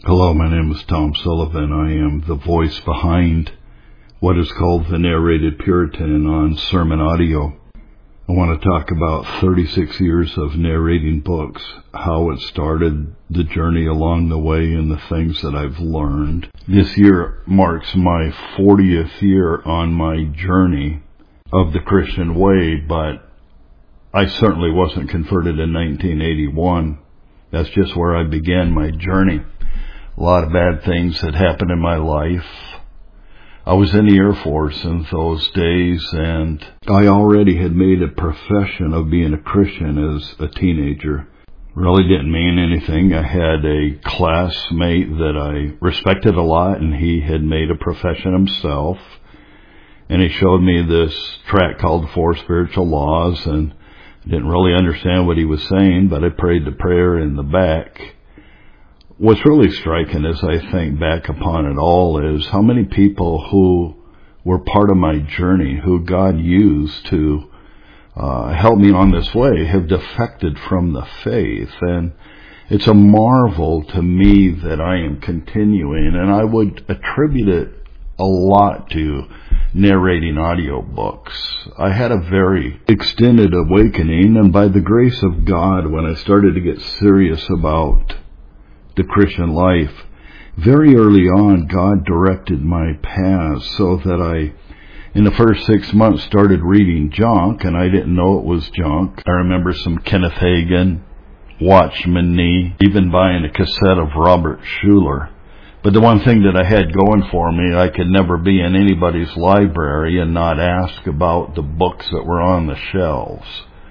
Hello, my name is Tom Sullivan. I am the voice behind what is called the Narrated Puritan on Sermon Audio. I want to talk about 36 years of narrating books, how it started, the journey along the way, and the things that I've learned. This year marks my 40th year on my journey of the Christian way, but I certainly wasn't converted in 1981. That's just where I began my journey. A lot of bad things had happened in my life. I was in the Air Force in those days, and I already had made a profession of being a Christian as a teenager. Really didn't mean anything. I had a classmate that I respected a lot, and he had made a profession himself. And he showed me this tract called Four Spiritual Laws, and I didn't really understand what he was saying, but I prayed the prayer in the back. What's really striking as I think back upon it all is how many people who were part of my journey, who God used to help me on this way, have defected from the faith. And it's a marvel to me that I am continuing, and I would attribute it a lot to narrating audiobooks. I had a very extended awakening, and by the grace of God, when I started to get serious about the Christian life, very early on, God directed my path so that I, in the first 6 months, started reading junk, and I didn't know it was junk. I remember some Kenneth Hagin, Watchman Nee, even buying a cassette of Robert Schuller. But the one thing that I had going for me, I could never be in anybody's library and not ask about the books that were on the shelves.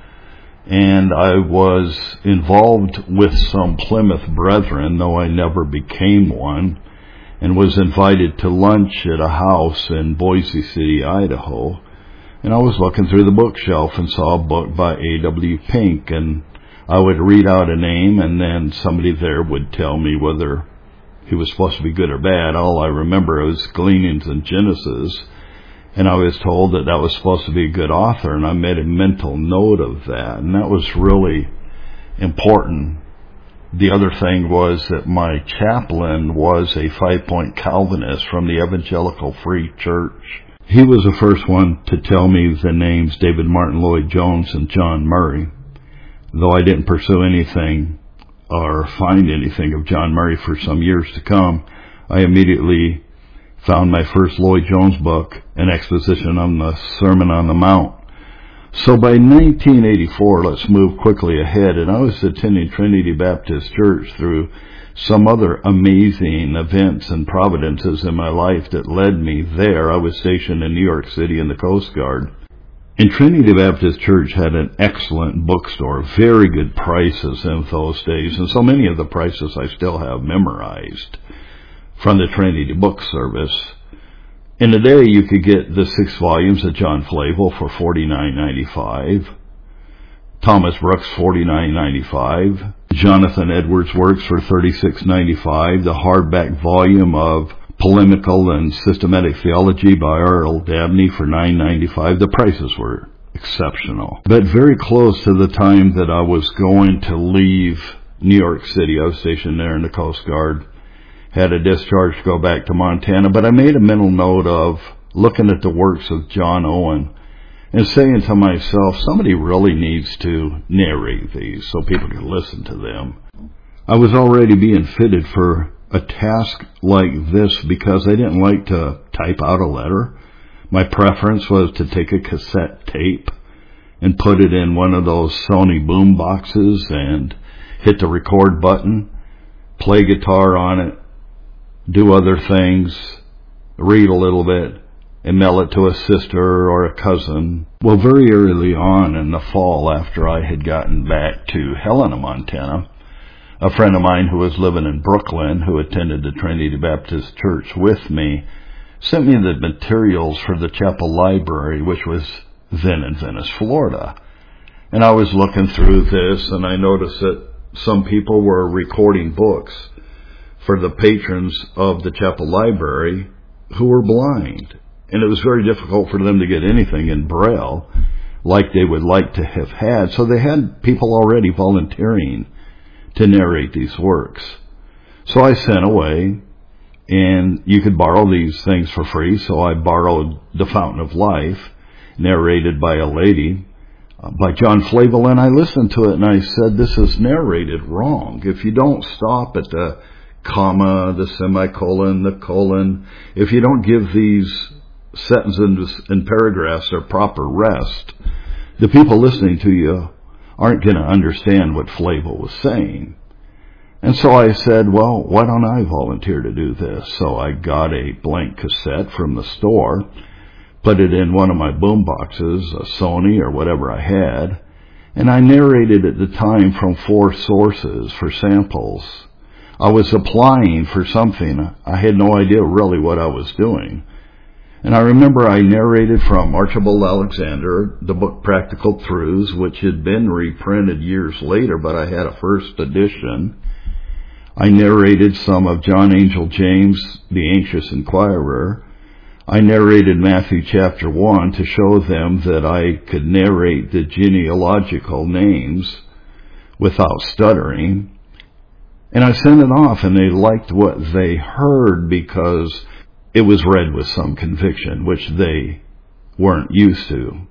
And I was involved with some Plymouth Brethren, though I never became one, and was invited to lunch at a house in Boise City, Idaho. And I was looking through the bookshelf and saw a book by A.W. Pink, and I would read out a name, and then somebody there would tell me whether he was supposed to be good or bad. All I remember was Gleanings in Genesis, and I was told that that was supposed to be a good author, and I made a mental note of that, and that was really important. The other thing was that my chaplain was a 5-point Calvinist from the Evangelical Free Church. He was the first one to tell me the names David Martin Lloyd-Jones and John Murray. Though I didn't pursue anything or find anything of John Murray for some years to come, I immediately found my first Lloyd-Jones book, An Exposition on the Sermon on the Mount. So by 1984, let's move quickly ahead, and I was attending Trinity Baptist Church through some other amazing events and providences in my life that led me there. I was stationed in New York City in the Coast Guard. And Trinity Baptist Church had an excellent bookstore, very good prices in those days, and so many of the prices I still have memorized from the Trinity Book Service. In a day, you could get the 6 volumes of John Flavel for $49.95, Thomas Brooks $49.95, Jonathan Edwards' works for $36.95, the hardback volume of Polemical and Systematic Theology by R.L. Dabney for $9.95. The prices were exceptional. But very close to the time that I was going to leave New York City, I was stationed there in the Coast Guard, had a discharge to go back to Montana, but I made a mental note of looking at the works of John Owen and saying to myself, somebody really needs to narrate these so people can listen to them. I was already being fitted for a task like this because I didn't like to type out a letter. My preference was to take a cassette tape and put it in one of those Sony boom boxes and hit the record button, play guitar on it, do other things, read a little bit, and mail it to a sister or a cousin. Well, very early on in the fall, after I had gotten back to Helena, Montana, a friend of mine who was living in Brooklyn, who attended the Trinity Baptist Church with me, sent me the materials for the chapel library, which was then in Venice, Florida. And I was looking through this, and I noticed that some people were recording books for the patrons of the chapel library who were blind. And it was very difficult for them to get anything in Braille like they would like to have had. So they had people already volunteering to narrate these works. So I sent away, and you could borrow these things for free, so I borrowed The Fountain of Life, narrated by a lady, by John Flavel, and I listened to it and I said, this is narrated wrong. If you don't stop at the comma, the semicolon, the colon, if you don't give these sentences and paragraphs their proper rest, the people listening to you aren't going to understand what Flavel was saying. And so I said, well, why don't I volunteer to do this? So I got a blank cassette from the store, put it in one of my boom boxes, a Sony or whatever I had, and I narrated at the time from 4 sources for samples. I was applying for something. I had no idea really what I was doing. And I remember I narrated from Archibald Alexander, the book Practical Truths, which had been reprinted years later, but I had a first edition. I narrated some of John Angel James, The Anxious Inquirer. I narrated Matthew chapter 1 to show them that I could narrate the genealogical names without stuttering. And I sent it off, and they liked what they heard because it was read with some conviction, which they weren't used to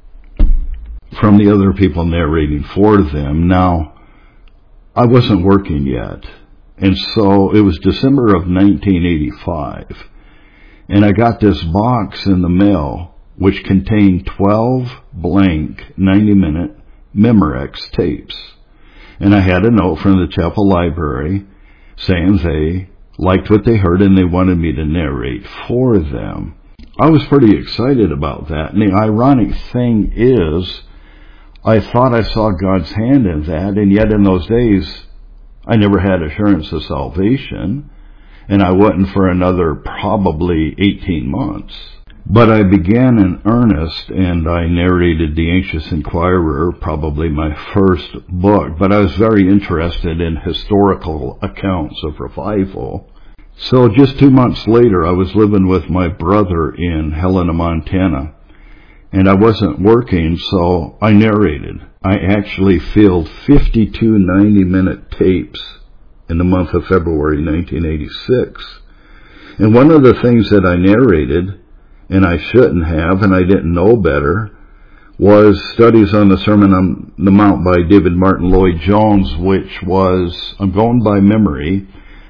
from the other people narrating for them. Now, I wasn't working yet, and so it was December of 1985, and I got this box in the mail which contained 12 blank 90-minute Memorex tapes. And I had a note from the chapel library saying they liked what they heard and they wanted me to narrate for them. I was pretty excited about that. And the ironic thing is, I thought I saw God's hand in that, and yet in those days, I never had assurance of salvation, and I wouldn't for another probably 18 months. But I began in earnest, and I narrated The Anxious Inquirer, probably my first book, but I was very interested in historical accounts of revival. So just 2 months later, I was living with my brother in Helena, Montana, and I wasn't working, so I narrated. I actually filled 52 90-minute tapes in the month of February 1986. And one of the things that I narrated, and I shouldn't have, and I didn't know better, was studies on the Sermon on the Mount by David Martin Lloyd-Jones, which was, I'm going by memory,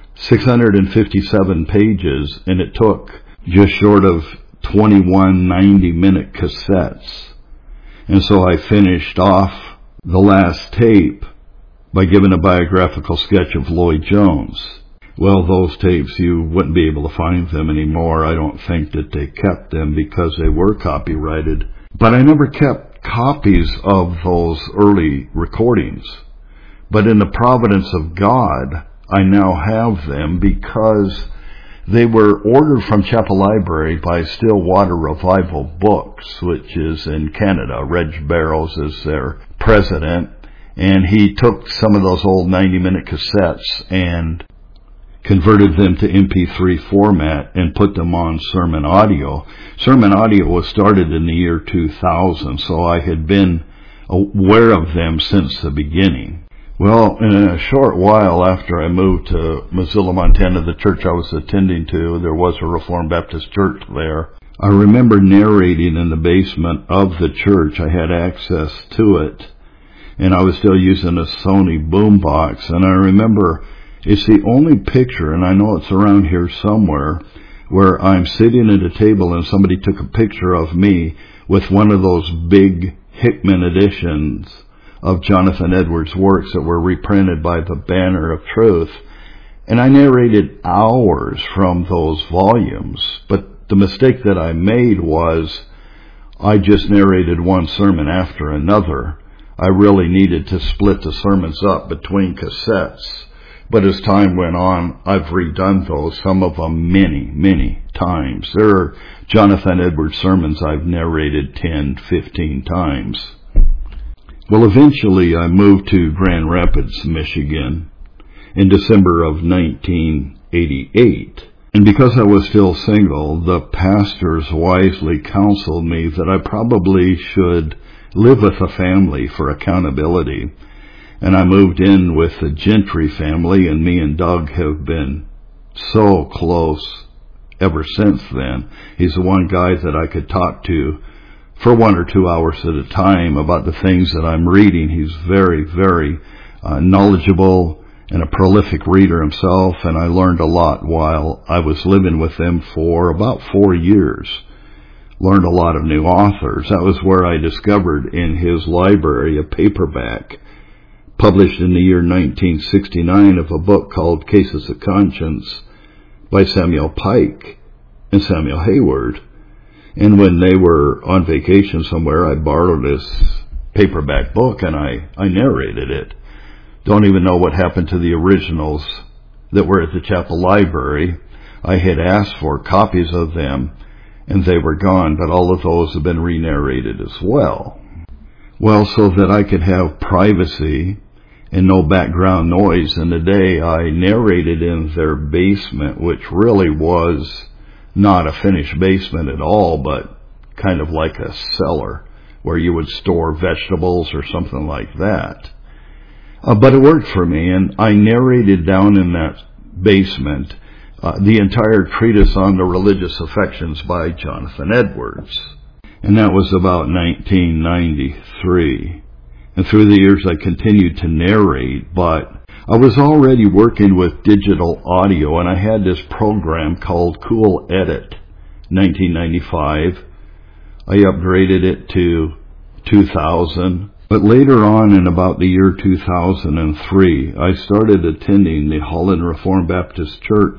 657 pages, and it took just short of 21 90-minute cassettes. And so I finished off the last tape by giving a biographical sketch of Lloyd-Jones. Well, those tapes, you wouldn't be able to find them anymore. I don't think that they kept them because they were copyrighted. But I never kept copies of those early recordings. But in the providence of God, I now have them because they were ordered from Chapel Library by Stillwater Revival Books, which is in Canada. Reg Barrows is their president, and he took some of those old 90-minute cassettes and converted them to MP3 format and put them on Sermon Audio. Sermon Audio was started in the year 2000, so I had been aware of them since the beginning. Well, in a short while after I moved to Missoula, Montana, the church I was attending to, there was a Reformed Baptist church there. I remember narrating in the basement of the church. I had access to it, and I was still using a Sony boombox, and I remember it's the only picture, and I know it's around here somewhere, where I'm sitting at a table and somebody took a picture of me with one of those big Hickman editions of Jonathan Edwards' works that were reprinted by the Banner of Truth. And I narrated hours from those volumes. But the mistake that I made was I just narrated one sermon after another. I really needed to split the sermons up between cassettes. But as time went on, I've redone those, some of them many times. There are Jonathan Edwards sermons I've narrated 10, 15 times. Well, eventually I moved to Grand Rapids, Michigan in December of 1988. And because I was still single, the pastors wisely counseled me that I probably should live with a family for accountability. and I moved in with the Gentry family, and me and Doug have been so close ever since then. He's the one guy that I could talk to for 1 or 2 hours at a time about the things that I'm reading. He's very, very knowledgeable and a prolific reader himself, and I learned a lot while I was living with them for about 4 years. Learned a lot of new authors. That was where I discovered in his library a paperback published in the year 1969 of a book called Cases of Conscience by Samuel Pike and Samuel Hayward. And when they were on vacation somewhere, I borrowed this paperback book and I narrated it. Don't even know what happened to the originals that were at the chapel library. I had asked for copies of them and they were gone, but all of those have been re-narrated as well. Well, so that I could have privacy and no background noise. And today I narrated in their basement, which really was not a finished basement at all, but kind of like a cellar where you would store vegetables or something like that. But it worked for me, and I narrated down in that basement the entire treatise on the religious affections by Jonathan Edwards. And that was about 1993. And through the years I continued to narrate, but I was already working with digital audio, and I had this program called Cool Edit, 1995. I upgraded it to 2000. But later on, in about the year 2003, I started attending the Holland Reformed Baptist Church,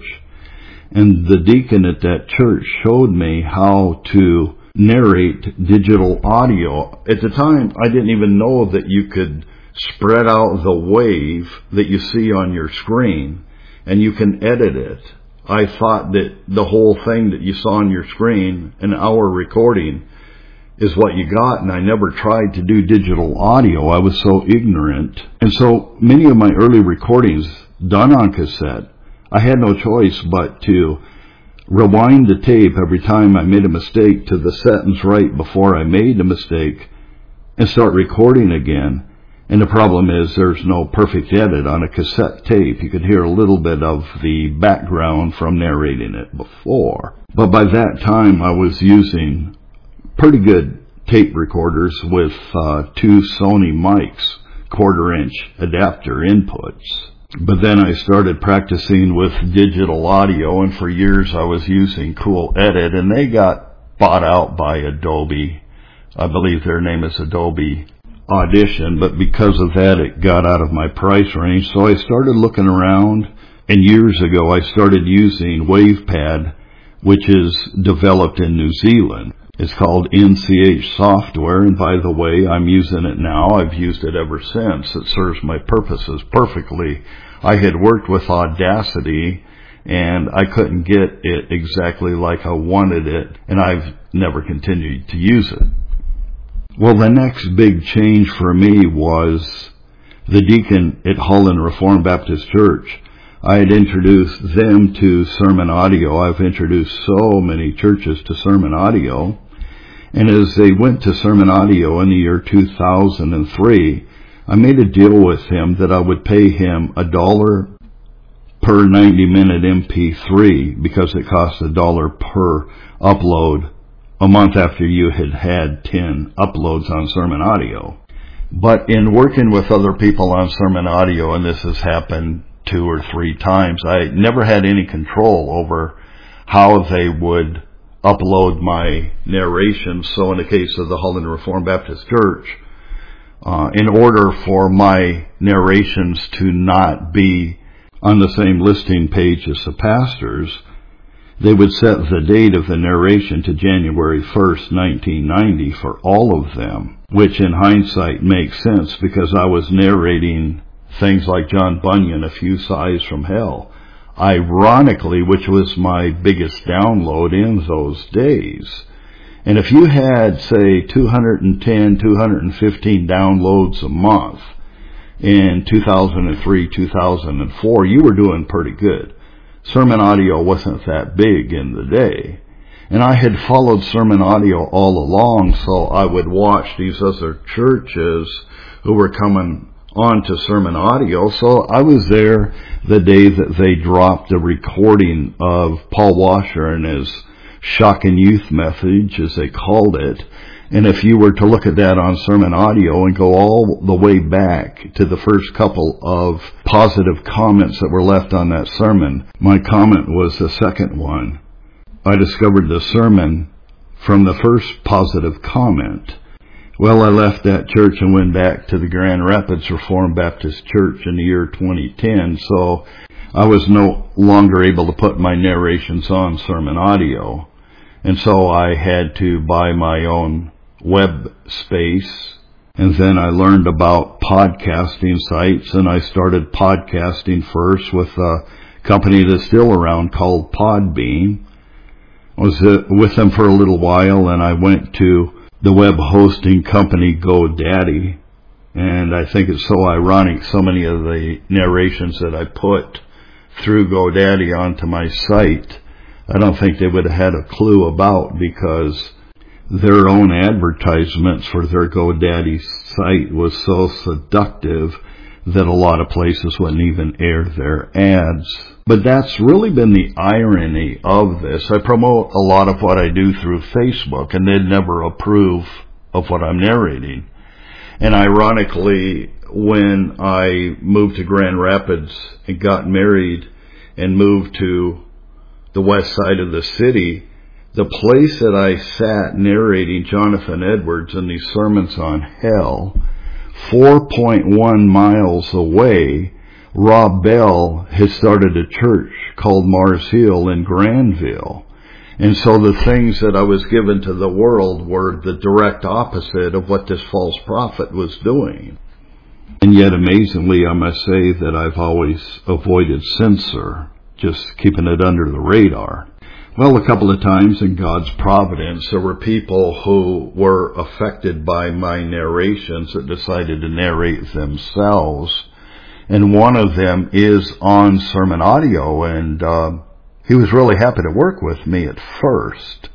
and the deacon at that church showed me how to narrate digital audio. At the time, I didn't even know that you could spread out the wave that you see on your screen, and you can edit it. I thought that the whole thing that you saw on your screen, an hour recording, is what you got, and I never tried to do digital audio. I was so ignorant. And so many of my early recordings done on cassette, I had no choice but to rewind the tape every time I made a mistake to the sentence right before I made the mistake and start recording again. And the problem is there's no perfect edit on a cassette tape. You could hear a little bit of the background from narrating it before. But by that time I was using pretty good tape recorders with 2 Sony mics, 1/4-inch adapter inputs. But then I started practicing with digital audio, and for years I was using Cool Edit, and they got bought out by Adobe. I believe their name is Adobe Audition, but because of that it got out of my price range. So I started looking around, and years ago I started using WavePad, which is developed in New Zealand. It's called NCH software, and by the way, I'm using it now. I've used it ever since. It serves my purposes perfectly. I had worked with Audacity, and I couldn't get it exactly like I wanted it, and I've never continued to use it. Well, the next big change for me was the deacon at Holland Reformed Baptist Church. I had introduced them to sermon audio. I've introduced so many churches to sermon audio. And as they went to sermon audio in the year 2003, I made a deal with him that I would pay him $1 per 90-minute MP3 because it cost $1 per upload a month after you had 10 uploads on sermon audio. But in working with other people on sermon audio, and this has happened 2 or 3 times, I never had any control over how they would upload my narration. So in the case of the Holland Reformed Baptist Church, in order for my narrations to not be on the same listing page as the pastor's, they would set the date of the narration to January 1st, 1990 for all of them, which in hindsight makes sense because I was narrating things like John Bunyan, A Few Sighs from Hell, ironically, which was my biggest download in those days. And if you had, say, 210, 215 downloads a month in 2003, 2004, you were doing pretty good. Sermon audio wasn't that big in the day. And I had followed sermon audio all along, so I would watch these other churches who were coming onto Sermon Audio. So I was there the day that they dropped a recording of Paul Washer and his Shocking Youth Message, as they called it. And if you were to look at that on Sermon Audio and go all the way back to the first couple of positive comments that were left on that sermon, my comment was the second one. I discovered the sermon from the first positive comment. Well, I left that church and went back to the Grand Rapids Reformed Baptist Church in the year 2010, so I was no longer able to put my narrations on Sermon Audio. And so I had to buy my own web space, and then I learned about podcasting sites, and I started podcasting first with a company that's still around called Podbean. I was with them for a little while, and I went to the web hosting company GoDaddy, and I think it's so ironic so many of the narrations that I put through GoDaddy onto my site, I don't think they would have had a clue about, because their own advertisements for their GoDaddy site was so seductive that a lot of places wouldn't even air their ads. But that's really been the irony of this. I promote a lot of what I do through Facebook, and they'd never approve of what I'm narrating. And ironically, when I moved to Grand Rapids and got married and moved to the west side of the city, the place that I sat narrating Jonathan Edwards and these sermons on hell, 4.1 miles away, Rob Bell has started a church called Mars Hill in Granville. And so the things that I was given to the world were the direct opposite of what this false prophet was doing. And yet, amazingly, I must say that I've always avoided censor, just keeping it under the radar. Well, a couple of times in God's providence, there were people who were affected by my narrations that decided to narrate themselves. And one of them is on Sermon Audio, and he was really happy to work with me at first.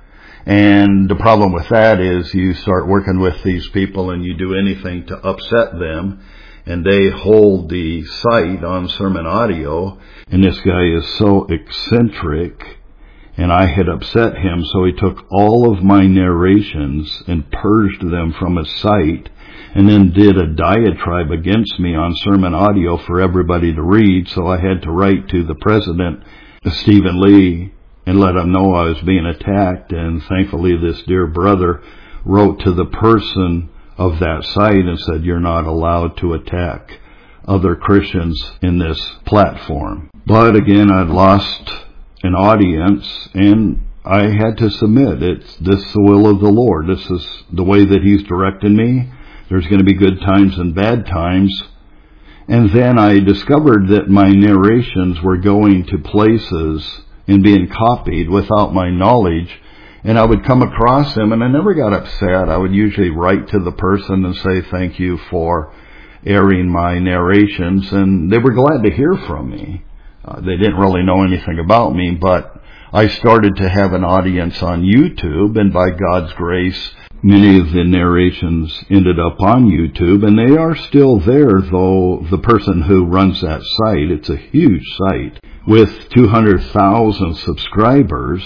And the problem with that is you start working with these people and you do anything to upset them, and they hold the site on Sermon Audio, and this guy is so eccentric, and I had upset him, so he took all of my narrations and purged them from his site, and then did a diatribe against me on Sermon Audio for everybody to read. So I had to write to the president, Stephen Lee, and let him know I was being attacked. And thankfully this dear brother wrote to the person of that site and said, "You're not allowed to attack other Christians in this platform." But again, I'd lost an audience, and I had to submit. This is the will of the Lord. This is the way that He's directed me. There's going to be good times and bad times. And then I discovered that my narrations were going to places and being copied without my knowledge. And I would come across them, and I never got upset. I would usually write to the person and say, "Thank you for airing my narrations." And they were glad to hear from me. They didn't really know anything about me, but I started to have an audience on YouTube, and by God's grace, many of the narrations ended up on YouTube, and they are still there, though the person who runs that site, it's a huge site with 200,000 subscribers,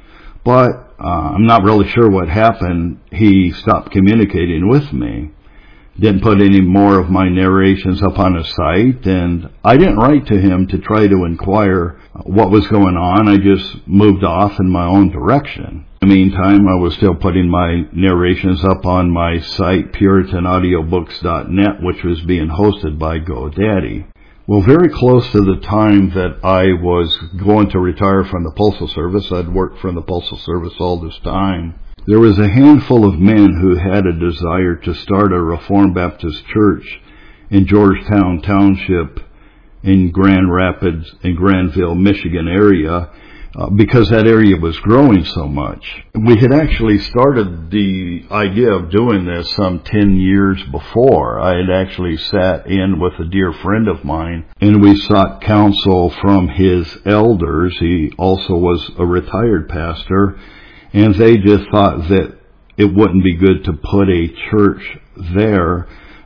but I'm not really sure what happened. He stopped communicating with me. Didn't put any more of my narrations up on his site, and I didn't write to him to try to inquire what was going on. I just moved off in my own direction. In the meantime, I was still putting my narrations up on my site, PuritanAudiobooks.net, which was being hosted by GoDaddy. Well, very close to the time that I was going to retire from the Postal Service, I'd worked for the Postal Service all this time, there was a handful of men who had a desire to start a Reformed Baptist church in Georgetown Township in Grand Rapids and Granville, Michigan area, because that area was growing so much. We had actually started the idea of doing this some 10 years before. I had actually sat in with a dear friend of mine, and we sought counsel from his elders. He also was a retired pastor, and they just thought that it wouldn't be good to put a church there,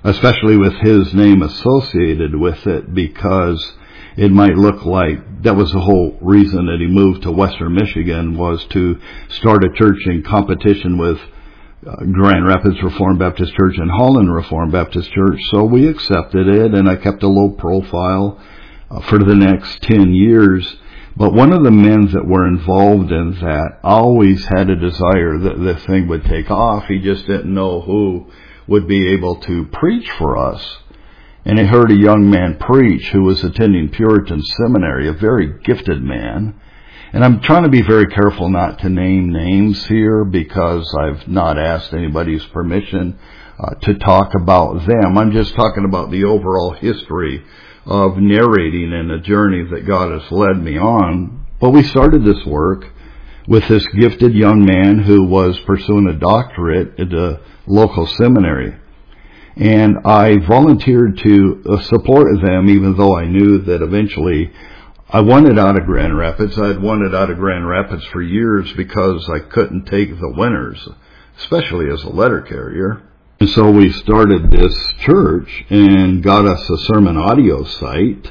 especially with his name associated with it, because it might look like that was the whole reason that he moved to Western Michigan, was to start a church in competition with Grand Rapids Reformed Baptist Church and Holland Reformed Baptist Church. So we accepted it, and I kept a low profile for the next 10 years. But one of the men that were involved in that always had a desire that this thing would take off. He just didn't know who would be able to preach for us. And he heard a young man preach who was attending Puritan Seminary, a very gifted man. And I'm trying to be very careful not to name names here, because I've not asked anybody's permission to talk about them. I'm just talking about the overall history of narrating and a journey that God has led me on. But we started this work with this gifted young man who was pursuing a doctorate at a local seminary. And I volunteered to support them, even though I knew that eventually I wanted out of Grand Rapids. I had wanted out of Grand Rapids for years because I couldn't take the winters, especially as a letter carrier. And so we started this church and got us a sermon audio site.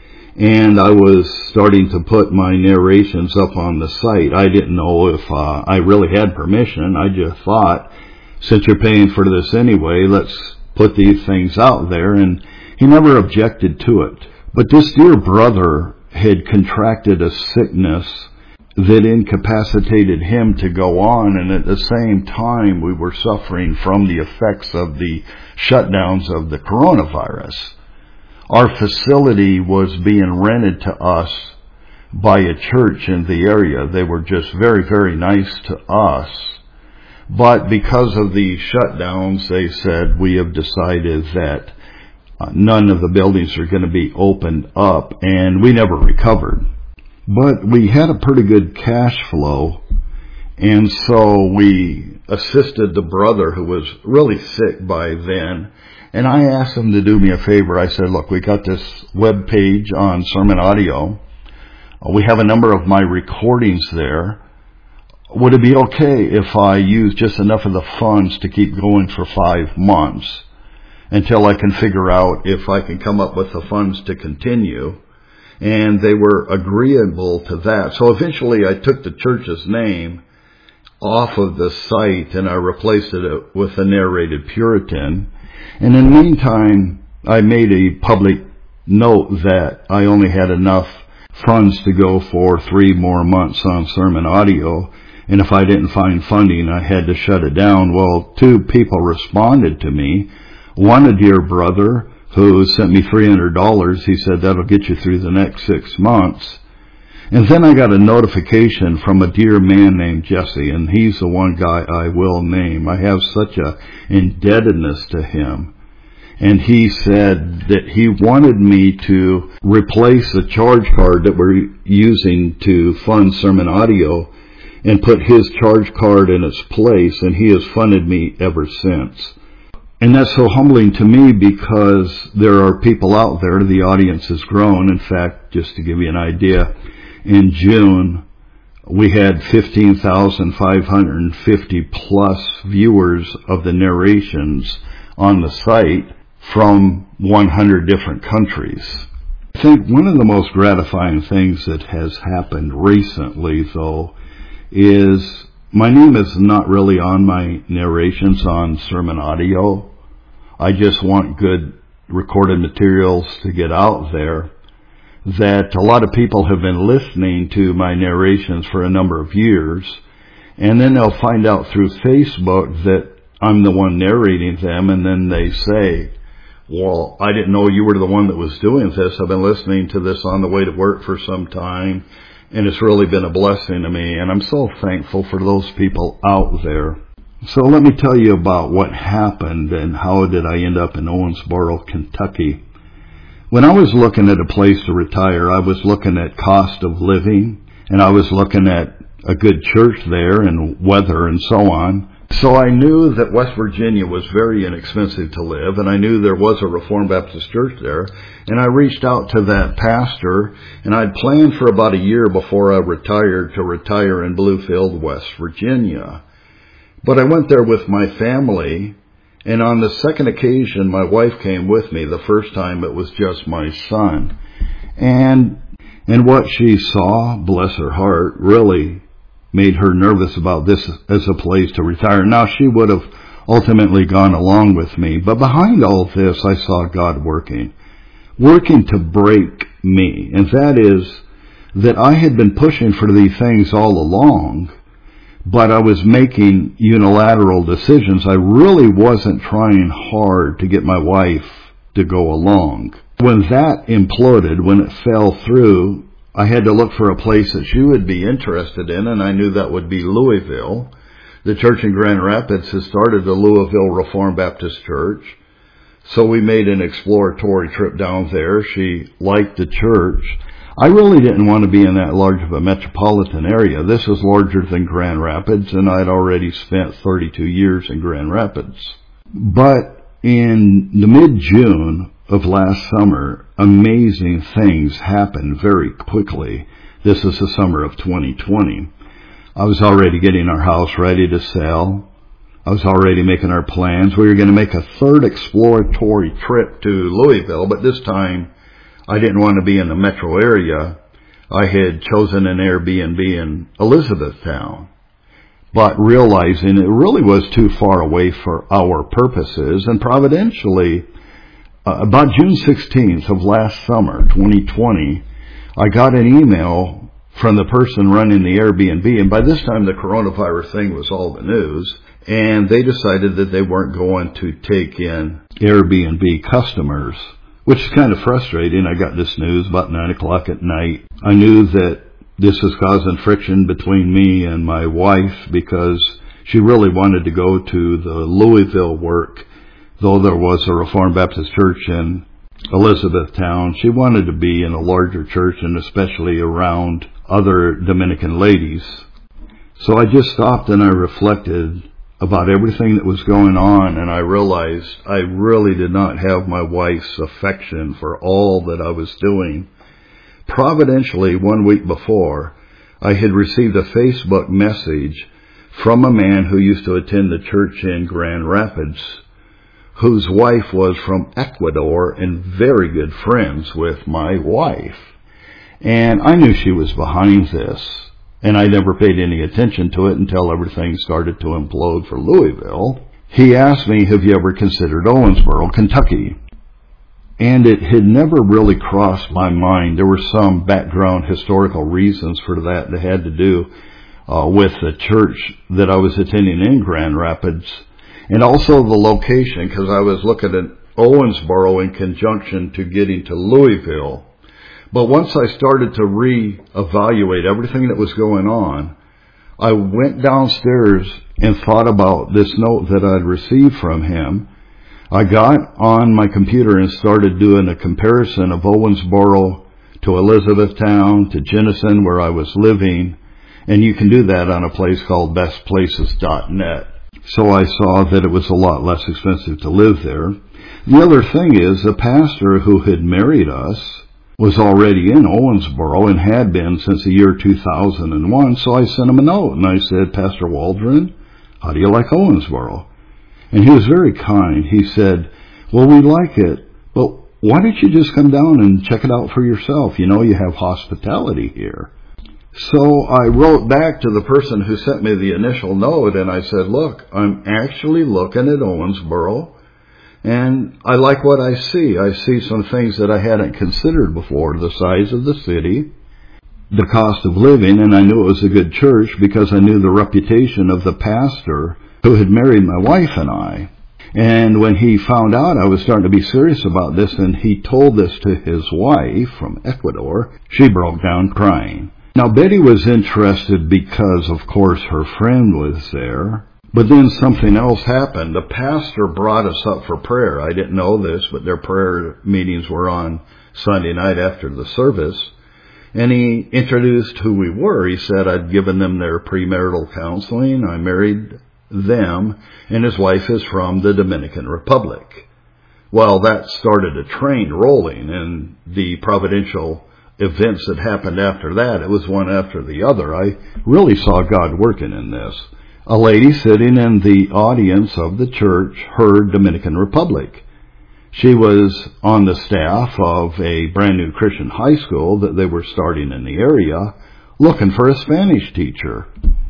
And I was starting to put my narrations up on the site. I didn't know if I really had permission. I just thought, since you're paying for this anyway, let's put these things out there. And he never objected to it. But this dear brother had contracted a sickness that incapacitated him to go on, and at the same time we were suffering from the effects of the shutdowns of the coronavirus. Our facility was being rented to us by a church in the area. They were just very, very nice to us. But because of the shutdowns, they said, we have decided that none of the buildings are going to be opened up, and we never recovered. But we had a pretty good cash flow, and so we assisted the brother who was really sick by then, and I asked him to do me a favor. I said, look, we got this web page on Sermon Audio. We have a number of my recordings there. Would it be okay if I use just enough of the funds to keep going for 5 months until I can figure out if I can come up with the funds to continue? And they were agreeable to that. So eventually I took the church's name off of the site and I replaced it with a Narrated Puritan. And in the meantime, I made a public note that I only had enough funds to go for 3 more months on Sermon Audio. And if I didn't find funding, I had to shut it down. Well, 2 people responded to me. One, a dear brother, who sent me $300. He said, that'll get you through the next 6 months. And then I got a notification from a dear man named Jesse, and he's the one guy I will name. I have such a indebtedness to him. And he said that he wanted me to replace the charge card that we're using to fund Sermon Audio and put his charge card in its place, and he has funded me ever since. And that's so humbling to me because there are people out there, the audience has grown. In fact, just to give you an idea, in June, we had 15,550 plus viewers of the narrations on the site from 100 different countries. I think one of the most gratifying things that has happened recently, though, is my name is not really on my narrations on Sermon Audio. I just want good recorded materials to get out there. That a lot of people have been listening to my narrations for a number of years, and then they'll find out through Facebook that I'm the one narrating them, and then they say, well, I didn't know you were the one that was doing this. I've been listening to this on the way to work for some time, and it's really been a blessing to me, and I'm so thankful for those people out there. So let me tell you about what happened and how did I end up in Owensboro, Kentucky. When I was looking at a place to retire, I was looking at cost of living, and I was looking at a good church there and weather and so on. So I knew that West Virginia was very inexpensive to live, and I knew there was a Reformed Baptist church there. And I reached out to that pastor, and I'd planned for about a year before I retired to retire in Bluefield, West Virginia. But I went there with my family, And on the second occasion, my wife came with me. The first time it was just my son. And what she saw, bless her heart, really made her nervous about this as a place to retire. Now, she would have ultimately gone along with me. But behind all this, I saw God working to break me. And that is that I had been pushing for these things all along, but I was making unilateral decisions. I really wasn't trying hard to get my wife to go along. When that imploded, when it fell through, I had to look for a place that she would be interested in, and I knew that would be Louisville. The church in Grand Rapids has started the Louisville Reformed Baptist Church, so we made an exploratory trip down there. She liked the church. I really didn't want to be in that large of a metropolitan area. This is larger than Grand Rapids, and I'd already spent 32 years in Grand Rapids. But in the mid-June of last summer, amazing things happened very quickly. This is the summer of 2020. I was already getting our house ready to sell. I was already making our plans. We were going to make a third exploratory trip to Louisville, but this time I didn't want to be in the metro area. I had chosen an Airbnb in Elizabethtown, but realizing it really was too far away for our purposes, and providentially, about June 16th of last summer, 2020, I got an email from the person running the Airbnb, and by this time the coronavirus thing was all the news, and they decided that they weren't going to take in Airbnb customers, which is kind of frustrating. I got this news about 9 o'clock at night. I knew that this was causing friction between me and my wife because she really wanted to go to the Louisville work. Though there was a Reformed Baptist church in Elizabethtown, she wanted to be in a larger church and especially around other Dominican ladies. So I just stopped and I reflected about everything that was going on, and I realized I really did not have my wife's affection for all that I was doing. Providentially, 1 week before, I had received a Facebook message from a man who used to attend the church in Grand Rapids, whose wife was from Ecuador and very good friends with my wife. And I knew she was behind this, and I never paid any attention to it until everything started to implode for Louisville. He asked me, have you ever considered Owensboro, Kentucky? And it had never really crossed my mind. There were some background historical reasons for that that had to do with the church that I was attending in Grand Rapids, and also the location, because I was looking at Owensboro in conjunction to getting to Louisville. But once I started to reevaluate everything that was going on, I went downstairs and thought about this note that I'd received from him. I got on my computer and started doing a comparison of Owensboro to Elizabethtown to Jenison, where I was living, and you can do that on a place called bestplaces.net. So I saw that it was a lot less expensive to live there. The other thing is, the pastor who had married us was already in Owensboro and had been since the year 2001, so I sent him a note and I said, Pastor Waldron, how do you like Owensboro? And he was very kind. He said, well, we like it, but why don't you just come down and check it out for yourself? You know, you have hospitality here. So I wrote back to the person who sent me the initial note, and I said, look, I'm actually looking at Owensboro, and I like what I see. I see some things that I hadn't considered before, the size of the city, the cost of living, and I knew it was a good church because I knew the reputation of the pastor who had married my wife and I. And when he found out I was starting to be serious about this, and he told this to his wife from Ecuador, she broke down crying. Now, Betty was interested because, of course, her friend was there. But then something else happened. The pastor brought us up for prayer. I didn't know this, but their prayer meetings were on Sunday night after the service. And he introduced who we were. He said I'd given them their premarital counseling. I married them, and his wife is from the Dominican Republic. Well, that started a train rolling, and the providential events that happened after that, it was one after the other. I really saw God working in this. A lady sitting in the audience of the church heard Dominican Republic. She was on the staff of a brand new Christian high school that they were starting in the area, looking for a Spanish teacher.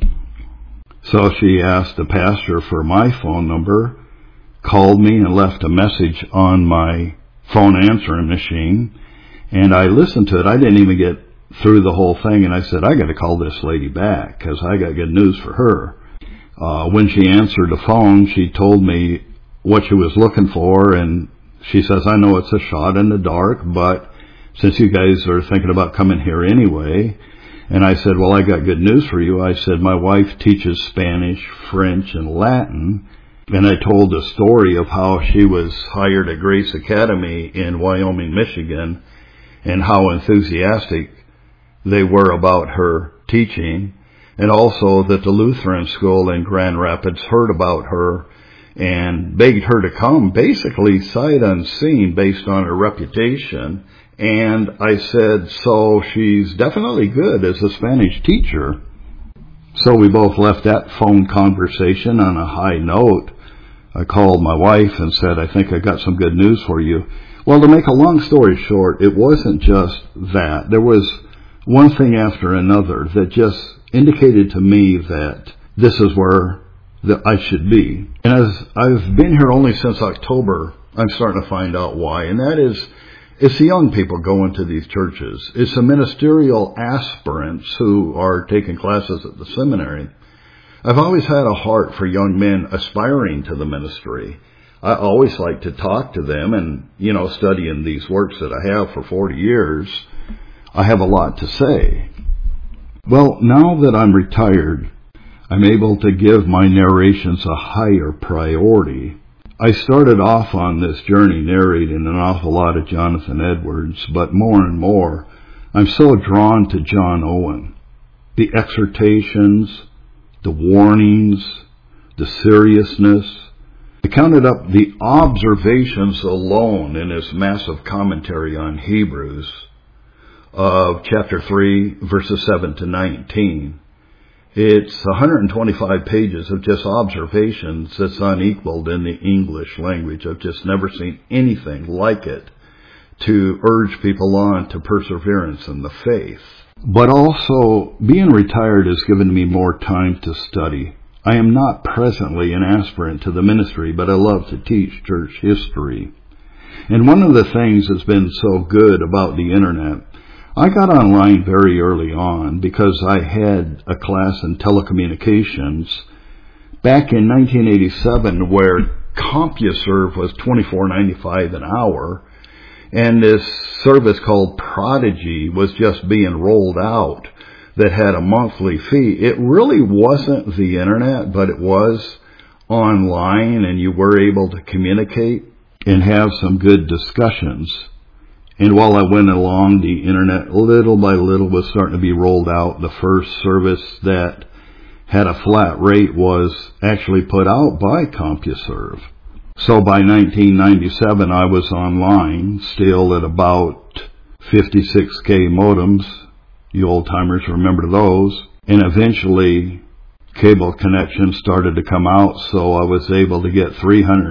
So she asked the pastor for my phone number, called me and left a message on my phone answering machine, and I listened to it. I didn't even get through the whole thing, and I said, I got to call this lady back because I got good news for her. When she answered the phone, she told me what she was looking for, and she says, I know it's a shot in the dark, but since you guys are thinking about coming here anyway. And I said, well, I got good news for you. I said, my wife teaches Spanish, French, and Latin. And I told the story of how she was hired at Grace Academy in Wyoming, Michigan, and how enthusiastic they were about her teaching. And also that the Lutheran school in Grand Rapids heard about her and begged her to come, basically sight unseen based on her reputation. And I said, so she's definitely good as a Spanish teacher. So we both left that phone conversation on a high note. I called my wife and said, I think I got some good news for you. Well, to make a long story short, it wasn't just that. There was one thing after another that just indicated to me that this is where I should be. And as I've been here only since October, I'm starting to find out why. And that is, it's the young people going to these churches. It's the ministerial aspirants who are taking classes at the seminary. I've always had a heart for young men aspiring to the ministry. I always like to talk to them and, studying these works that I have for 40 years, I have a lot to say. Well, now that I'm retired, I'm able to give my narrations a higher priority. I started off on this journey narrating an awful lot of Jonathan Edwards, but more and more, I'm so drawn to John Owen. The exhortations, the warnings, the seriousness. I counted up the observations alone in his massive commentary on Hebrews of chapter 3, verses 7 to 19. It's 125 pages of just observations that's unequaled in the English language. I've just never seen anything like it to urge people on to perseverance in the faith. But also, being retired has given me more time to study. I am not presently an aspirant to the ministry, but I love to teach church history. And one of the things that's been so good about the internet, I got online very early on because I had a class in telecommunications back in 1987 where CompuServe was $24.95 an hour, and this service called Prodigy was just being rolled out that had a monthly fee. It really wasn't the internet, but it was online, and you were able to communicate and have some good discussions. And while I went along, the internet, little by little, was starting to be rolled out. The first service that had a flat rate was actually put out by CompuServe. So by 1997, I was online, still at about 56K modems. You old-timers remember those. And eventually, cable connections started to come out, so I was able to get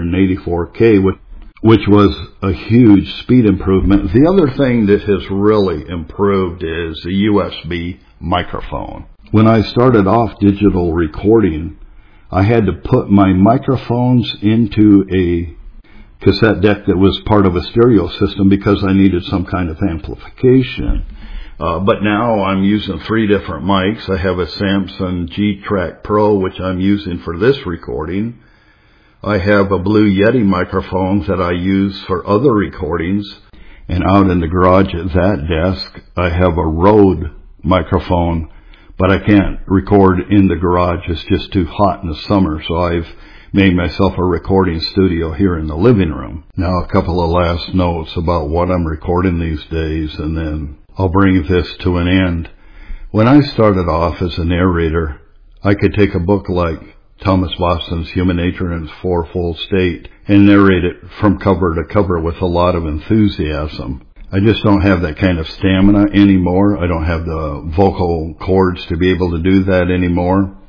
384K, which was a huge speed improvement. The other thing that has really improved is the USB microphone. When I started off digital recording, I had to put my microphones into a cassette deck that was part of a stereo system because I needed some kind of amplification. But now I'm using 3 different mics. I have a Samson G-Track Pro, which I'm using for this recording. I have a Blue Yeti microphone that I use for other recordings. And out in the garage at that desk, I have a Rode microphone, but I can't record in the garage. It's just too hot in the summer, so I've made myself a recording studio here in the living room. Now, a couple of last notes about what I'm recording these days, and then I'll bring this to an end. When I started off as a narrator, I could take a book like Thomas Boston's Human Nature in its Fourfold State and narrate it from cover to cover with a lot of enthusiasm. I just don't have that kind of stamina anymore. I don't have the vocal cords to be able to do that anymore.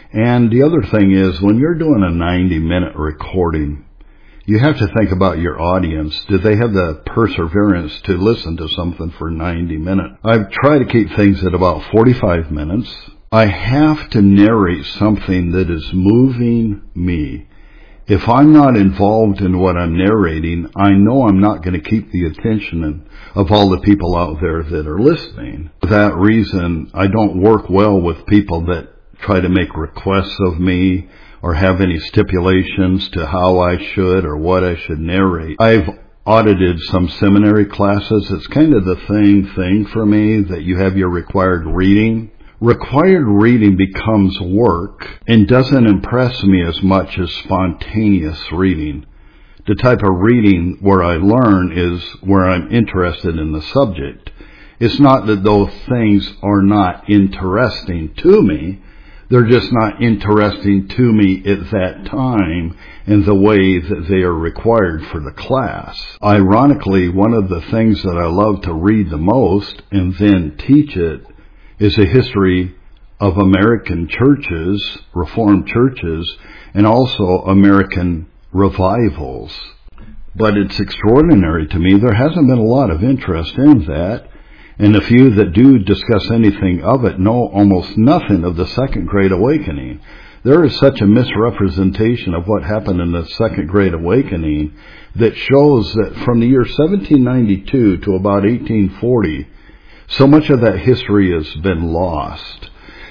And the other thing is, when you're doing a 90-minute recording, you have to think about your audience. Do they have the perseverance to listen to something for 90 minutes? I try to keep things at about 45 minutes. I have to narrate something that is moving me. If I'm not involved in what I'm narrating, I know I'm not going to keep the attention of all the people out there that are listening. For that reason, I don't work well with people that try to make requests of me or have any stipulations to how I should or what I should narrate. I've audited some seminary classes. It's kind of the same thing for me, that you have your required reading. Required reading becomes work and doesn't impress me as much as spontaneous reading. The type of reading where I learn is where I'm interested in the subject. It's not that those things are not interesting to me. They're just not interesting to me at that time in the way that they are required for the class. Ironically, one of the things that I love to read the most and then teach it is a history of American churches, Reformed churches, and also American revivals. But it's extraordinary to me. There hasn't been a lot of interest in that, and the few that do discuss anything of it know almost nothing of the Second Great Awakening. There is such a misrepresentation of what happened in the Second Great Awakening that shows that from the year 1792 to about 1840, so much of that history has been lost.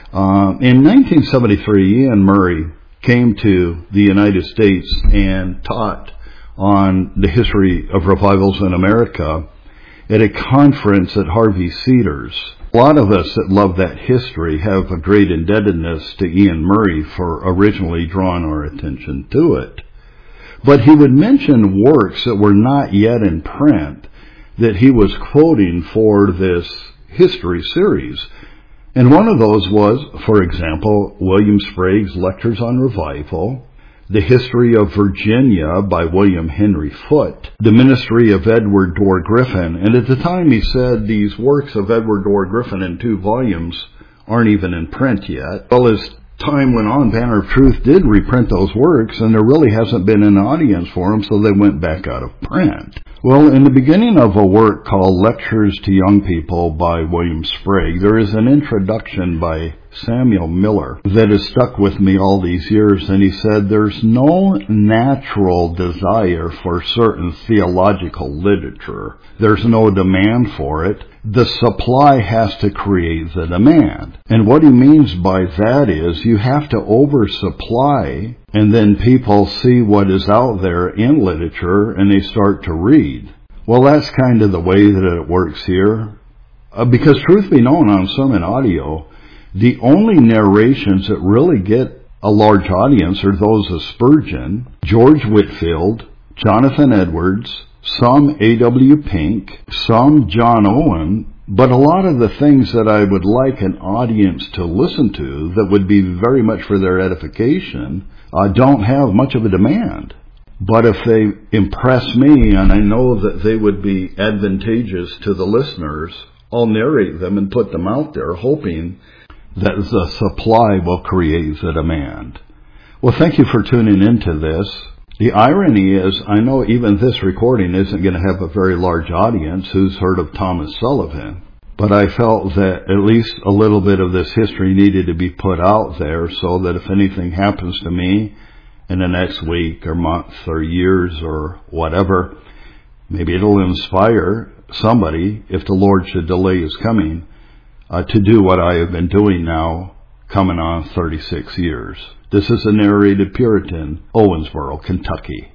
In 1973, Ian Murray came to the United States and taught on the history of revivals in America at a conference at Harvey Cedars. A lot of us that love that history have a great indebtedness to Ian Murray for originally drawing our attention to it. But he would mention works that were not yet in print that he was quoting for this history series. And one of those was, for example, William Sprague's Lectures on Revival, The History of Virginia by William Henry Foote, The Ministry of Edward Dorr Griffin. And at the time he said these works of Edward Dorr Griffin in 2 volumes aren't even in print yet. Well, as time went on, Banner of Truth did reprint those works, and there really hasn't been an audience for them, so they went back out of print. Well, in the beginning of a work called Lectures to Young People by William Sprague, there is an introduction by Samuel Miller that has stuck with me all these years, and he said, there's no natural desire for certain theological literature. There's no demand for it. The supply has to create the demand. And what he means by that is you have to oversupply, and then people see what is out there in literature and they start to read. Well, that's kind of the way that it works here. Because truth be known, on Sermon Audio, the only narrations that really get a large audience are those of Spurgeon, George Whitefield, Jonathan Edwards, some A.W. Pink, some John Owen, but a lot of the things that I would like an audience to listen to that would be very much for their edification don't have much of a demand. But if they impress me and I know that they would be advantageous to the listeners, I'll narrate them and put them out there, hoping that the supply will create the demand. Well, thank you for tuning into this. The irony is, I know even this recording isn't going to have a very large audience who's heard of Thomas Sullivan, but I felt that at least a little bit of this history needed to be put out there so that if anything happens to me in the next week or month or years or whatever, maybe it'll inspire somebody, if the Lord should delay his coming, to do what I have been doing now, coming on 36 years. This is a narrated Puritan, Owensboro, Kentucky.